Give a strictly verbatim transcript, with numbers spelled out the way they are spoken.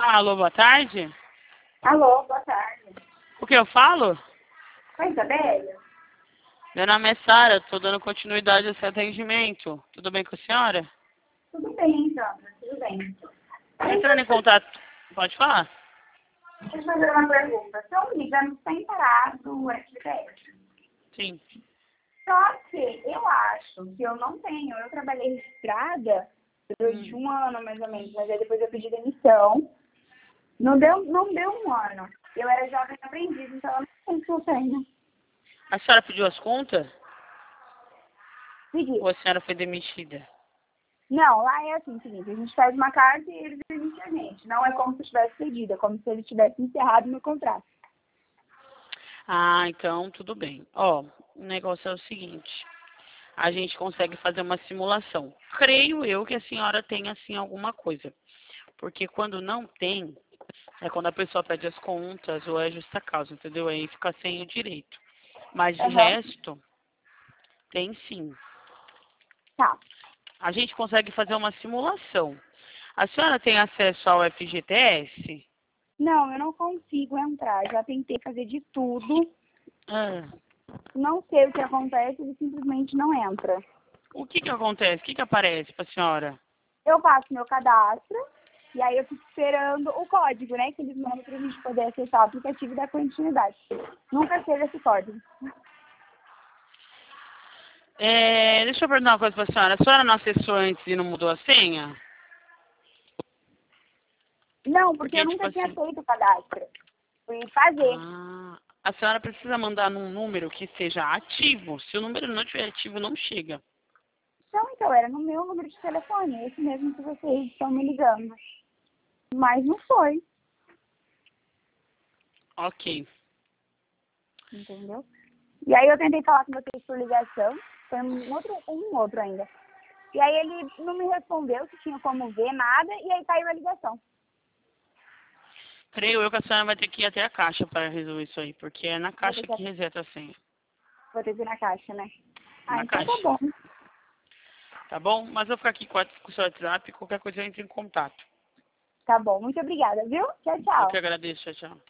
Alô, boa tarde. Alô, boa tarde. O que eu falo? Oi, Isabela? Meu nome é Sara, estou dando continuidade ao seu atendimento. Tudo bem com a senhora? Tudo bem, Sandra, tudo bem. Entrando em contato. Pode falar? Deixa eu fazer uma pergunta. Estão ligando sem parar do F G T S. Sim. Só que eu acho que eu não tenho. Eu trabalhei registrada durante Hum. um ano, mais ou menos, mas aí depois eu pedi demissão. Não deu, não deu um ano. Eu era jovem aprendiz, então eu não sei se eu tenho. A senhora pediu as contas? Pedi. Ou a senhora foi demitida? Não, lá é assim, seguinte, a gente faz uma carta e eles demitem a gente. Não é como se eu tivesse pedido, é como se ele tivesse encerrado meu contrato. Ah, então tudo bem. Ó, o negócio é o seguinte. A gente consegue fazer uma simulação. Creio eu que a senhora tem, assim, alguma coisa. Porque quando não tem, é quando a pessoa pede as contas ou é justa causa, entendeu? Aí fica sem o direito. Mas de Aham. resto, tem sim. Tá. A gente consegue fazer uma simulação. A senhora tem acesso ao F G T S? Não, eu não consigo entrar. Já tentei fazer de tudo. Ah, Não sei o que acontece, ele simplesmente não entra. o que que acontece? O que que aparece pra senhora? Eu faço meu cadastro e aí eu fico esperando o código, né? Que eles mandam pra gente poder acessar o aplicativo da continuidade. Nunca teve esse código. É, deixa eu perguntar uma coisa pra senhora. A senhora não acessou antes e não mudou a senha? Não, porque eu Porque, tipo nunca tinha assim, feito o cadastro. Fui fazer. ah, a senhora precisa mandar num número que seja ativo. Se o número não estiver ativo, não chega. Então, então, era no meu número de telefone, esse mesmo que vocês estão me ligando. Mas não foi, Ok. entendeu? E aí eu tentei falar com vocês por ligação, foi um outro, um outro ainda. E aí ele não me respondeu se tinha como ver nada, e aí caiu a ligação. Creio eu que a senhora vai ter que ir até a caixa para resolver isso aí, porque é na Vou ter caixa que, que reseta a senha. vou ter que ir na caixa, né? Ah, Na então tá caixa. bom. Tá bom? Mas eu vou ficar aqui com a- com o seu WhatsApp, qualquer coisa eu entro em contato. Tá bom, muito obrigada, viu? Tchau, Eu que tchau. agradeço, tchau, tchau.